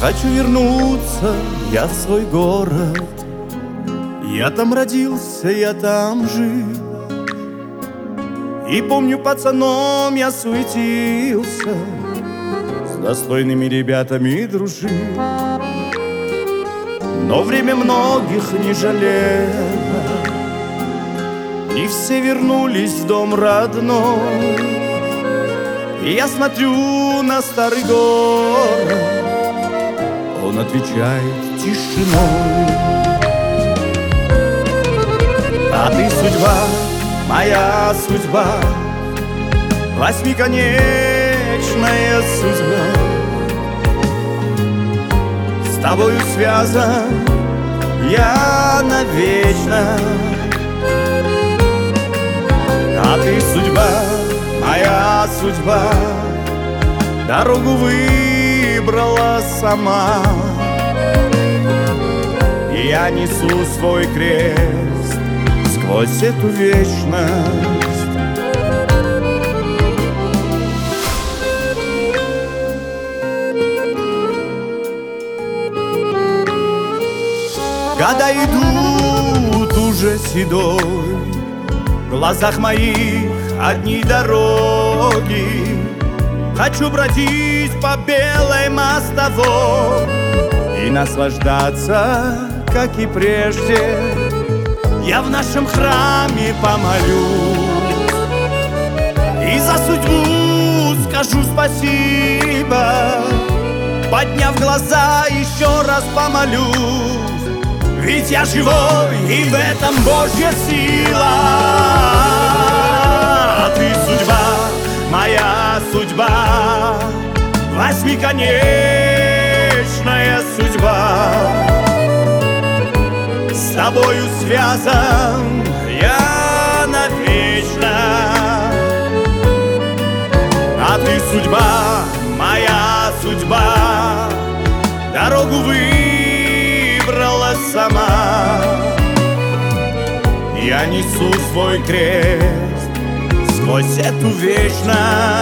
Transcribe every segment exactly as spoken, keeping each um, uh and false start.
Хочу вернуться я в свой город. Я там родился, я там жил. И помню, пацаном я суетился, с достойными ребятами дружил. Но время многих не жалело, не все вернулись в дом родной. И я смотрю на старый город, он отвечает тишиной. А ты судьба, моя судьба, восьмиконечная судьба. С тобою связан я навечно. А ты судьба, моя судьба, дорогу выбрала сама. И я несу свой крест сквозь эту вечность. Года идут уже седой, в глазах моих одни дороги. Хочу бродить по белой мостовой и наслаждаться, как и прежде. Я в нашем храме помолюсь и за судьбу скажу спасибо. Подняв глаза, еще раз помолюсь, ведь я живой, и в этом Божья сила. А ты судьба, моя судьба, восьмиконечная судьба. С тобою связан я навечно. А ты судьба, моя судьба, дорогу выбрала сама. Я несу свой крест сквозь эту вечность.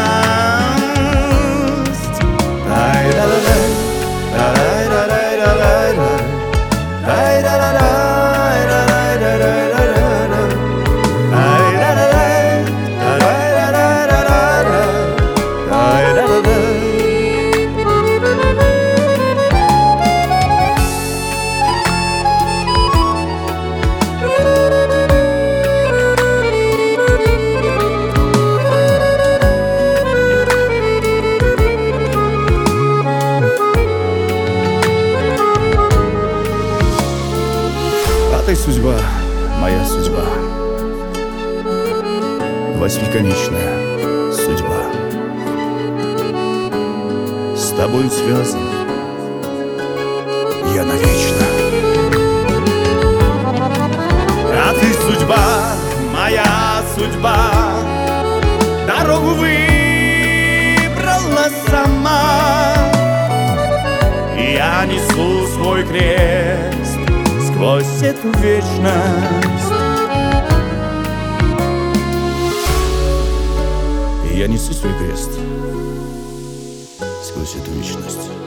Ты судьба, моя судьба, восьмиконечная судьба. С тобою связан я навечно. А ты судьба, моя судьба, дорогу выбрала сама. Я несу свой крест сквозь эту вечность. И я несу свой крест сквозь эту вечность.